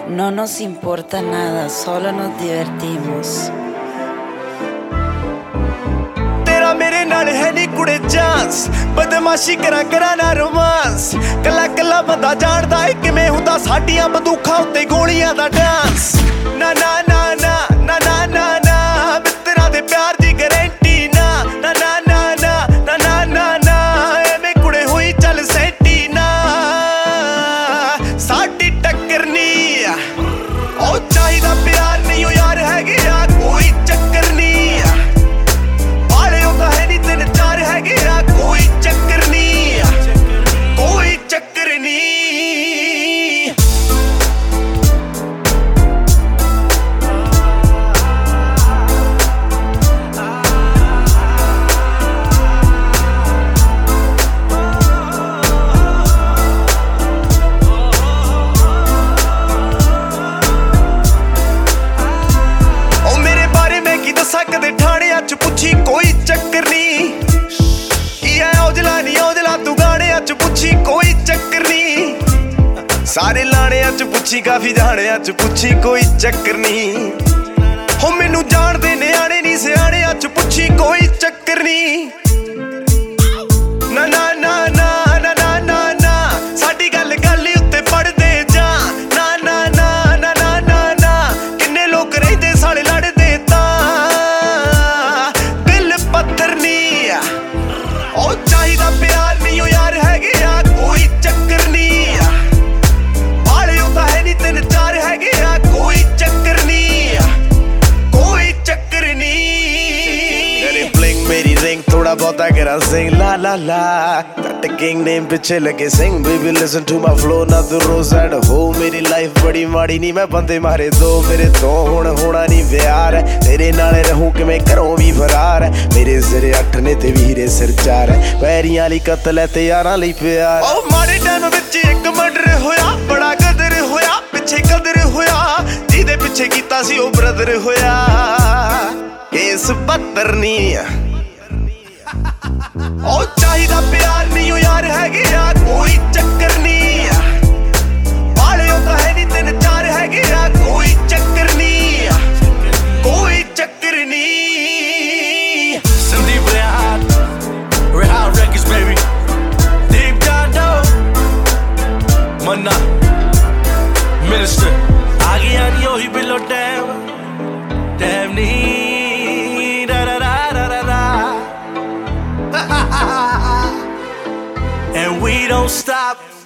No nos importa nada, solo nos divertimos. तेरा मेरे नाल है नी कुड़े चांस बदमाशी करा ना रोमांस कला कला बंदा जानदा है किवें हुंदा साडियां बंदूखां उत्ते गोलियां दा डांस ना ना ना ना ना ना ना ना मित्तरां दे प्यार दी गारंटी ना ना ना ना ना ना ना ना ना एवें कुड़े होई चल सैटी ना साडी टक्कर नी ओ चाहिदा प्यार नहीं ओ यार हैगे आ कोई चक्कर नी कोई चक्कर नहीं कोई चक्कर नहीं ओ मेरे बारे में की दसा कदे ठाणियां च पुछी कोई चक्कर नहीं औजला तू गाणियां च पुछी कोई चक्कर नहीं सारे लाणियां च पुछी काफी जाणियां च पुछी कोई चक्कर नहीं हो मैनू जानदे न्याणे नी सियाणियां च पुछी कोई चक्कर नहीं ना ना ना ना ना ना ना ना साडी गल गल उत्ते पढ़दे जा ना ना ना ना ना ना ना किन्ने लोग रहिंदे साले लड़दे तां दिल पत्थर नहीं ओ चाहिदा प्यार नहीं ओ यार हैगे आ कोई चक्कर नहीं बाले होता है नी तीन चार हैगे आ कोई चक्कर नहीं कोई चक्कर नहीं मेरी ब्लिंग मेरी रिंग थोड़ा बहुता करा सिंग ला ला ला कट किंग नेम पिछे लगे Singh baby listen to my flow ना तू रोज एट हो मेरी लाइफ बड़ी माड़ी नहीं मैं बंदे मारे दो मेरे तो हुण होना नहीं प्यार है तेरे नाले रहूं कि मैं घरों भी फरार है मेरे सिरे 8 ने ते वीरे सिर 4 है पैरियां वाली कतल है ते यारां लई प्यार ओ माड़े टाइम विच एक मर्डर होया बड़ा कदर होया पिछे कदर होया जिहदे पिछे कीता सी ओ ब्रदर होया केस 72 नहीं ओ चाहिदा प्यार नहीं ओ यार हैगे आ कोई चक्कर नहीं बाले होता है नी तीन चार हैगे आ कोई चक्कर नहीं कोई चक्कर नहीं Sandeep Rehat Records baby Deep Down Manna Minister आगे आनी ओही बिलो Damn नहीं da da da da da da And we don't stop